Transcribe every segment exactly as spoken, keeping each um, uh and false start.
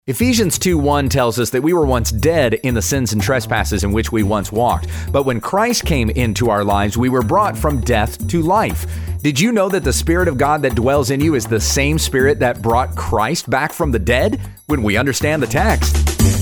Ephesians two one tells us that we were once dead in the sins and trespasses in which we once walked. But when Christ came into our lives, we were brought from death to life. Did you know that the Spirit of God that dwells in you is the same Spirit that brought Christ back from the dead? When we understand the text.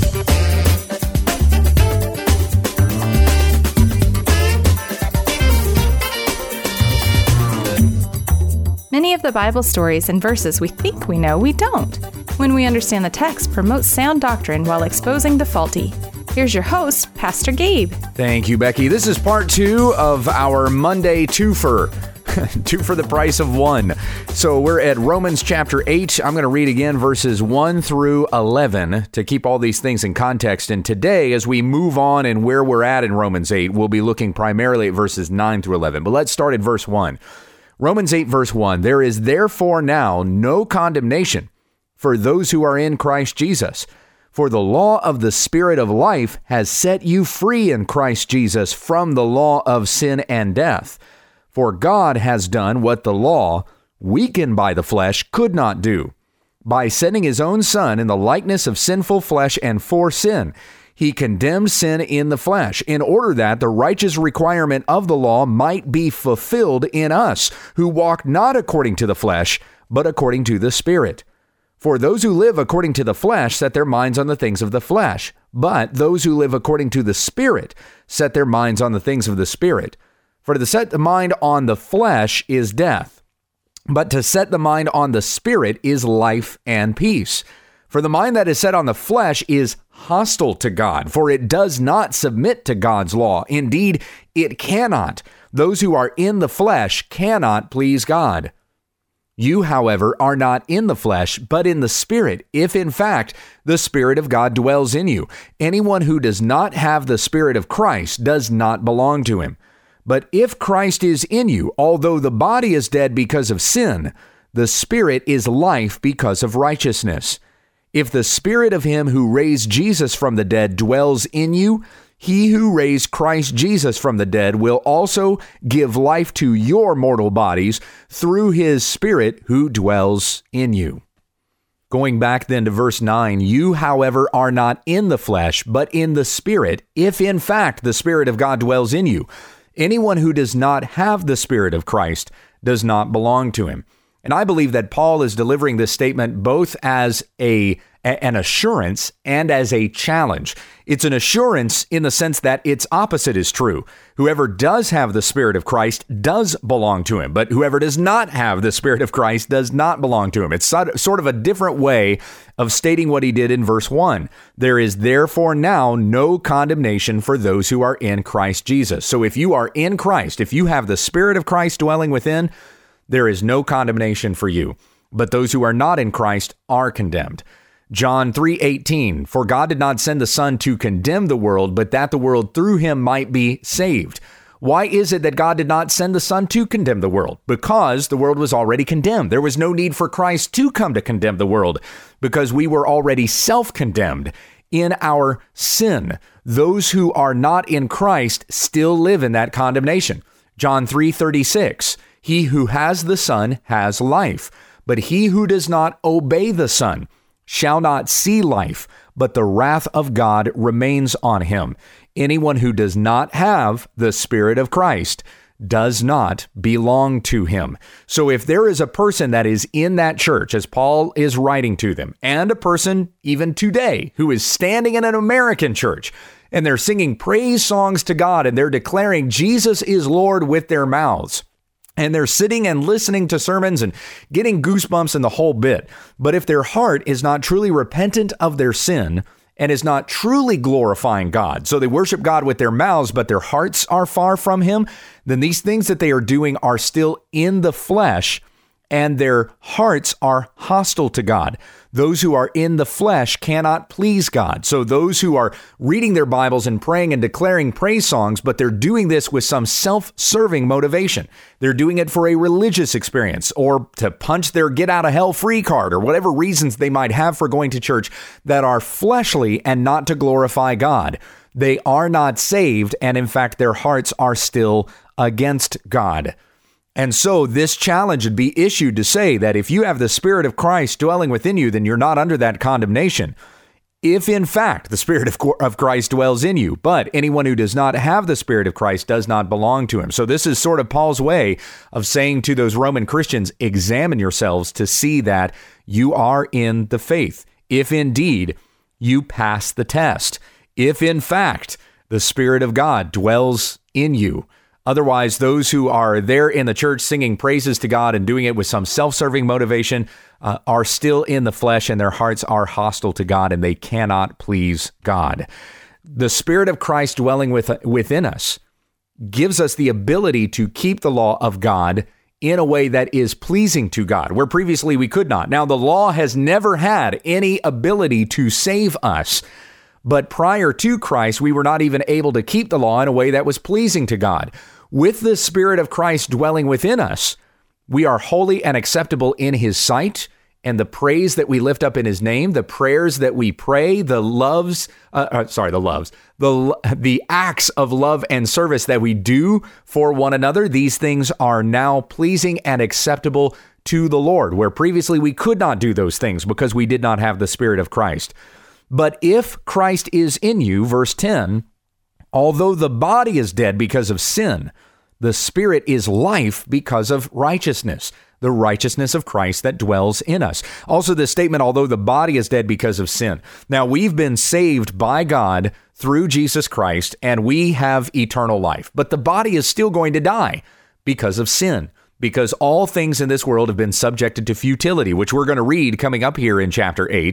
Many of the Bible stories and verses we think we know, we don't. When we understand the text, promotes sound doctrine while exposing the faulty. Here's your host, Pastor Gabe. Thank you, Becky. This is part two of our Monday twofer. Two for the price of one. So we're at Romans chapter eight. I'm going to read again verses one through eleven to keep all these things in context. And today, as we move on and where we're at in Romans eight, we'll be looking primarily at verses nine through eleven. But let's start at verse one. Romans eight, verse one. There is therefore now no condemnation for those who are in Christ Jesus. For the law of the Spirit of life has set you free in Christ Jesus from the law of sin and death. For God has done what the law, weakened by the flesh, could not do. By sending his own Son in the likeness of sinful flesh and for sin, he condemned sin in the flesh, in order that the righteous requirement of the law might be fulfilled in us, who walk not according to the flesh, but according to the Spirit. For those who live according to the flesh set their minds on the things of the flesh, but those who live according to the Spirit set their minds on the things of the Spirit. For to set the mind on the flesh is death, but to set the mind on the Spirit is life and peace. For the mind that is set on the flesh is hostile to God, for it does not submit to God's law. Indeed, it cannot. Those who are in the flesh cannot please God. You, however, are not in the flesh, but in the Spirit, if in fact the Spirit of God dwells in you. Anyone who does not have the Spirit of Christ does not belong to him. But if Christ is in you, although the body is dead because of sin, the Spirit is life because of righteousness. If the Spirit of him who raised Jesus from the dead dwells in you, he who raised Christ Jesus from the dead will also give life to your mortal bodies through his Spirit who dwells in you. Going back then to verse nine, you, however, are not in the flesh, but in the Spirit, if in fact the Spirit of God dwells in you. Anyone who does not have the Spirit of Christ does not belong to him. And I believe that Paul is delivering this statement both as a an assurance and as a challenge. It's an assurance in the sense that its opposite is true. Whoever does have the Spirit of Christ does belong to him, but whoever does not have the Spirit of Christ does not belong to him. It's sort of a different way of stating what he did in verse one. There is therefore now no condemnation for those who are in Christ Jesus. So if you are in Christ, if you have the Spirit of Christ dwelling within, there is no condemnation for you. But those who are not in Christ are condemned. John three eighteen, for God did not send the Son to condemn the world, but that the world through him might be saved. Why is it that God did not send the Son to condemn the world? Because the world was already condemned. There was no need for Christ to come to condemn the world, because we were already self-condemned in our sin. Those who are not in Christ still live in that condemnation. John three thirty-six, he who has the Son has life, but he who does not obey the Son shall not see life, but the wrath of God remains on him. Anyone who does not have the Spirit of Christ does not belong to him. So if there is a person that is in that church, as Paul is writing to them, and a person even today who is standing in an American church, and they're singing praise songs to God, and they're declaring Jesus is Lord with their mouths, and they're sitting and listening to sermons and getting goosebumps and the whole bit. But if their heart is not truly repentant of their sin and is not truly glorifying God, so they worship God with their mouths, but their hearts are far from him, then these things that they are doing are still in the flesh, and their hearts are hostile to God. Those who are in the flesh cannot please God. So those who are reading their Bibles and praying and declaring praise songs, but they're doing this with some self-serving motivation. They're doing it for a religious experience or to punch their get out of hell free card or whatever reasons they might have for going to church that are fleshly and not to glorify God. They are not saved, and in fact, their hearts are still against God. And so this challenge would be issued to say that if you have the Spirit of Christ dwelling within you, then you're not under that condemnation. If in fact the Spirit of, of Christ dwells in you, but anyone who does not have the Spirit of Christ does not belong to him. So this is sort of Paul's way of saying to those Roman Christians, examine yourselves to see that you are in the faith. If indeed you pass the test, if in fact the Spirit of God dwells in you. Otherwise, those who are there in the church singing praises to God and doing it with some self-serving motivation uh, are still in the flesh, and their hearts are hostile to God, and they cannot please God. The Spirit of Christ dwelling with, within us gives us the ability to keep the law of God in a way that is pleasing to God, where previously we could not. Now, the law has never had any ability to save us, but prior to Christ, we were not even able to keep the law in a way that was pleasing to God. With the Spirit of Christ dwelling within us, we are holy and acceptable in his sight, and the praise that we lift up in his name, the prayers that we pray, the loves, uh, uh, sorry, the loves, the, the acts of love and service that we do for one another, these things are now pleasing and acceptable to the Lord, where previously we could not do those things because we did not have the Spirit of Christ. But if Christ is in you, verse ten, although the body is dead because of sin, the Spirit is life because of righteousness, the righteousness of Christ that dwells in us. Also, this statement, although the body is dead because of sin. Now, we've been saved by God through Jesus Christ, and we have eternal life. But the body is still going to die because of sin, because all things in this world have been subjected to futility, which we're going to read coming up here in chapter eight.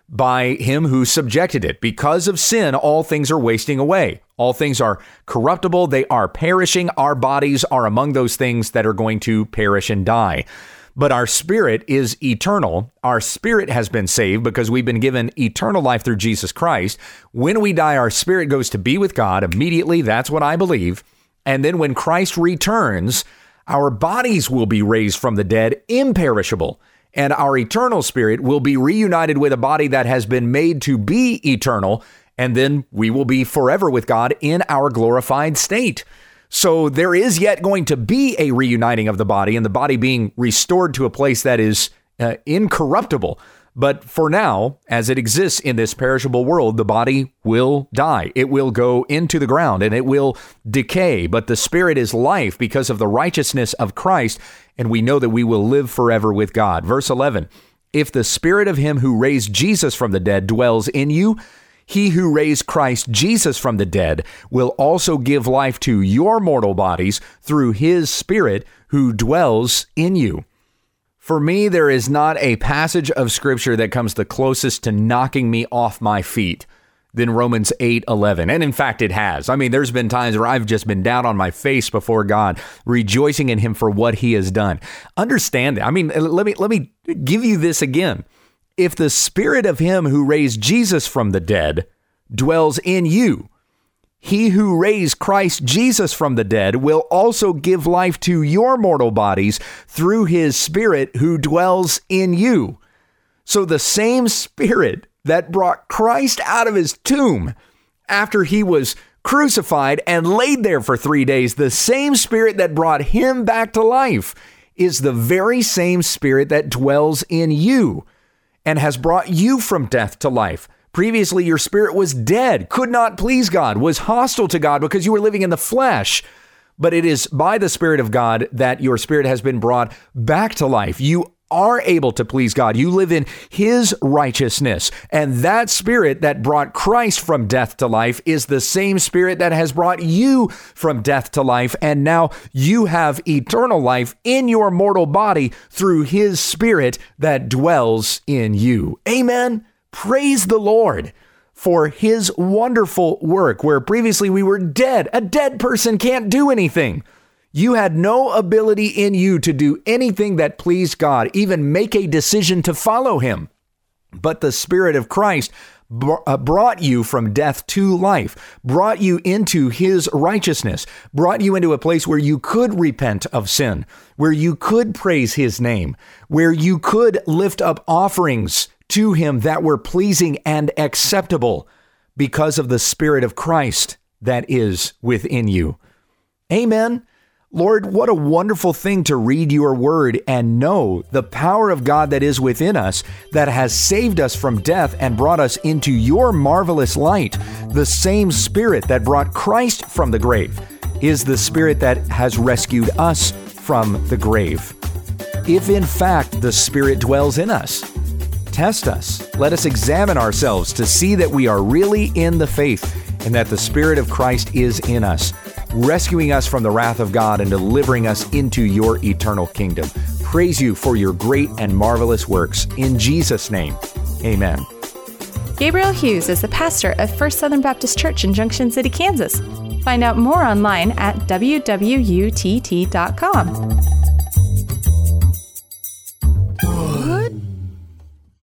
By him who subjected it. Because of sin, all things are wasting away. All things are corruptible. They are perishing. Our bodies are among those things that are going to perish and die. But our spirit is eternal. Our spirit has been saved because we've been given eternal life through Jesus Christ. When we die, our spirit goes to be with God immediately. That's what I believe. And then when Christ returns, our bodies will be raised from the dead, imperishable. And our eternal spirit will be reunited with a body that has been made to be eternal, and then we will be forever with God in our glorified state. So there is yet going to be a reuniting of the body, and the body being restored to a place that is uh, incorruptible. But for now, as it exists in this perishable world, the body will die. It will go into the ground and it will decay. But the spirit is life because of the righteousness of Christ. And we know that we will live forever with God. Verse eleven, if the Spirit of him who raised Jesus from the dead dwells in you, he who raised Christ Jesus from the dead will also give life to your mortal bodies through his Spirit who dwells in you. For me, there is not a passage of Scripture that comes the closest to knocking me off my feet than Romans eight eleven. And in fact, it has. I mean, there's been times where I've just been down on my face before God, rejoicing in him for what he has done. Understand that. I mean, let me let me give you this again. If the Spirit of him who raised Jesus from the dead dwells in you, he who raised Christ Jesus from the dead will also give life to your mortal bodies through his Spirit who dwells in you. So the same Spirit that brought Christ out of his tomb after he was crucified and laid there for three days, the same Spirit that brought him back to life is the very same Spirit that dwells in you and has brought you from death to life. Previously, your spirit was dead, could not please God, was hostile to God because you were living in the flesh. But it is by the Spirit of God that your spirit has been brought back to life. You are able to please God. You live in his righteousness. And that Spirit that brought Christ from death to life is the same Spirit that has brought you from death to life. And now you have eternal life in your mortal body through his Spirit that dwells in you. Amen. Praise the Lord for his wonderful work, where previously we were dead. A dead person can't do anything. You had no ability in you to do anything that pleased God, even make a decision to follow him. But the Spirit of Christ br- uh, brought you from death to life, brought you into his righteousness, brought you into a place where you could repent of sin, where you could praise his name, where you could lift up offerings to him that were pleasing and acceptable because of the Spirit of Christ that is within you. Amen. Lord, what a wonderful thing to read your word and know the power of God that is within us, that has saved us from death and brought us into your marvelous light. The same Spirit that brought Christ from the grave is the Spirit that has rescued us from the grave. If in fact the Spirit dwells in us, test us. Let us examine ourselves to see that we are really in the faith and that the Spirit of Christ is in us, rescuing us from the wrath of God and delivering us into your eternal kingdom. Praise you for your great and marvelous works. In Jesus' name, amen. Gabriel Hughes is the pastor of First Southern Baptist Church in Junction City, Kansas. Find out more online at w w u t t dot com.